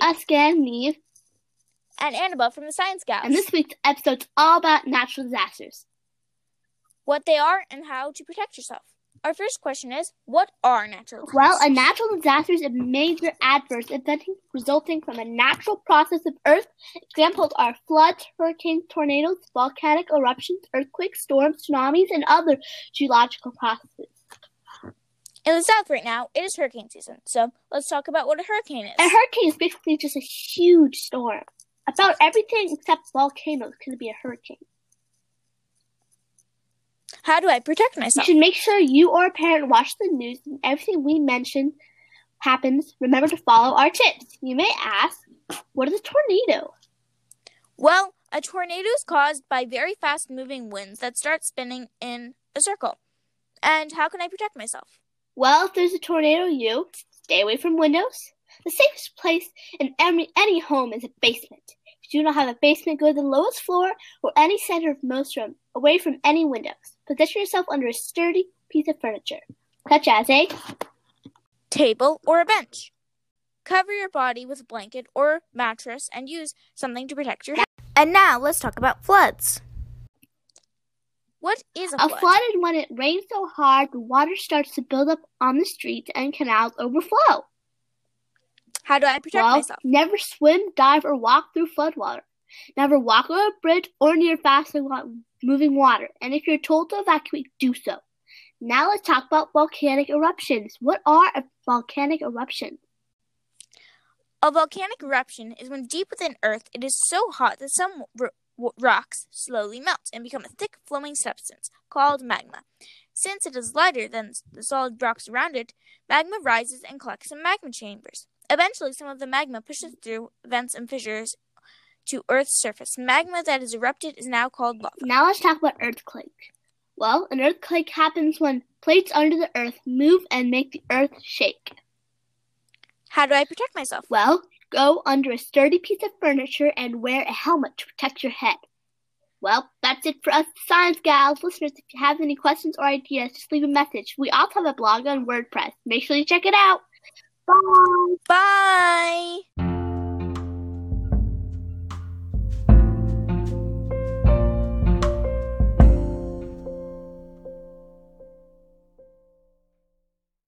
Jessica and Neve. And Annabelle from the Science Gals. And this week's episode's all about natural disasters. What they are and how to protect yourself. Our first question is, what are natural disasters? Well, a natural disaster is a major adverse event resulting from a natural process of Earth. Examples are floods, hurricanes, tornadoes, volcanic eruptions, earthquakes, storms, tsunamis, and other geological processes. In the South right now, it is hurricane season, so let's talk about what a hurricane is. A hurricane is basically just a huge storm. About everything except volcanoes can be a hurricane. How do I protect myself? You should make sure you or a parent watch the news and everything we mention happens. Remember to follow our tips. You may ask, what is a tornado? Well, a tornado is caused by very fast-moving winds that start spinning in a circle. And how can I protect myself? Well, if there's a tornado, you stay away from windows. The safest place in any home is a basement. If you do not have a basement, go to the lowest floor or any center of most room, away from any windows. Position yourself under a sturdy piece of furniture, such as a table or a bench. Cover your body with a blanket or mattress and use something to protect your head. And now let's talk about floods. What is a flood? A flood is when it rains so hard the water starts to build up on the streets and canals overflow. How do I protect myself? Never swim, dive, or walk through floodwater. Never walk over a bridge or near fast-moving water. And if you're told to evacuate, do so. Now let's talk about volcanic eruptions. What are a volcanic eruption? A volcanic eruption is when deep within Earth it is so hot that some rocks slowly melt and become a thick flowing substance called magma. Since it is lighter than the solid rocks around it, magma rises and collects in magma chambers. Eventually, some of the magma pushes through vents and fissures to Earth's surface. Magma that is erupted is now called lava. Now let's talk about earthquake. Well, an earthquake happens when plates under the Earth move and make the Earth shake. How do I protect myself? Well, go under a sturdy piece of furniture and wear a helmet to protect your head. Well, that's it for us Science Gals. Listeners, if you have any questions or ideas, just leave a message. We also have a blog on WordPress. Make sure you check it out. Bye! Bye!